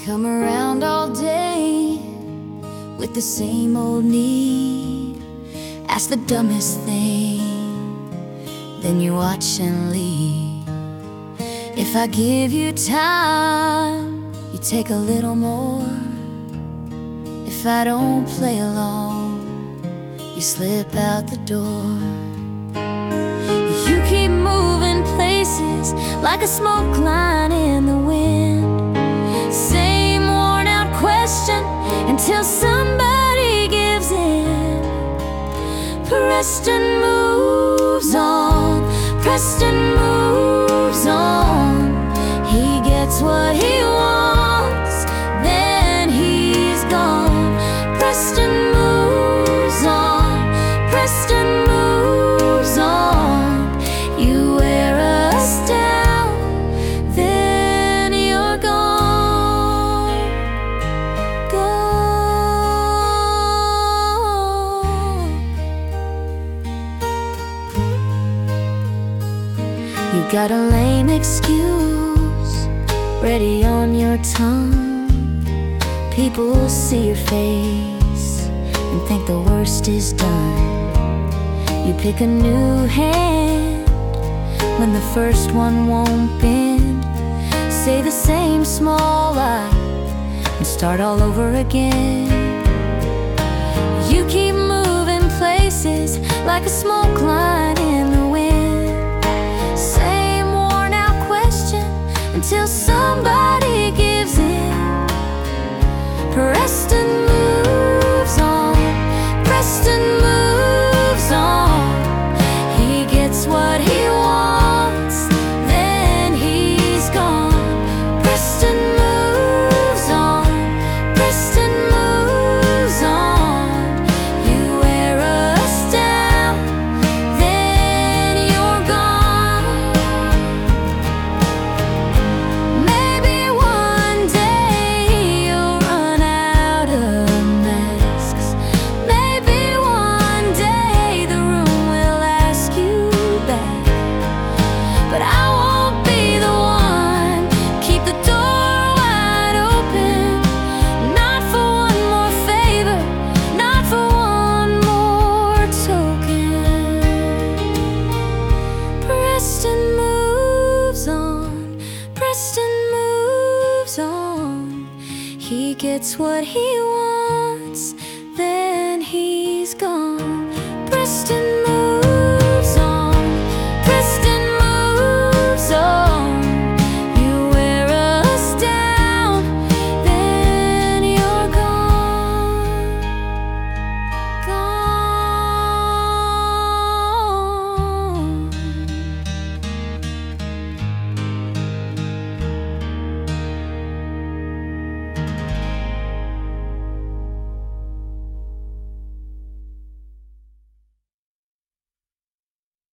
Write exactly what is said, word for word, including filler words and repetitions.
come around all day with the same old need. Ask the dumbest thing, then you watch and leave. If I give you time, you take a little more. If I don't play along, you slip out the door. You keep moving places like a smoke line in the wind. Same worn out question until somebody gives in. Preston moves on, Preston moves on. He gets what he wants, then he's gone. Preston moves on, Preston moves on. You wear us down, then you're gone, gone. You got a lame excuse ready on your tongue. People see your face and think the worst is done. You pick a new hand when the first one won't bend. Say the same small lie and start all over again. You keep moving places like a smoke line in the wind. Same worn out question until somebody gives in. Preston moves on, Preston moves on. He gets what he wants, then he's gone. Preston moves on, Preston moves on. You wear us down, then you're gone. Maybe one day you'll run out of masks. Maybe one day the room will ask you back. But I won't be the one. Keep the door wide open. Not for one more favor, not for one more token. Preston moves on, Preston moves on. He gets what he wants,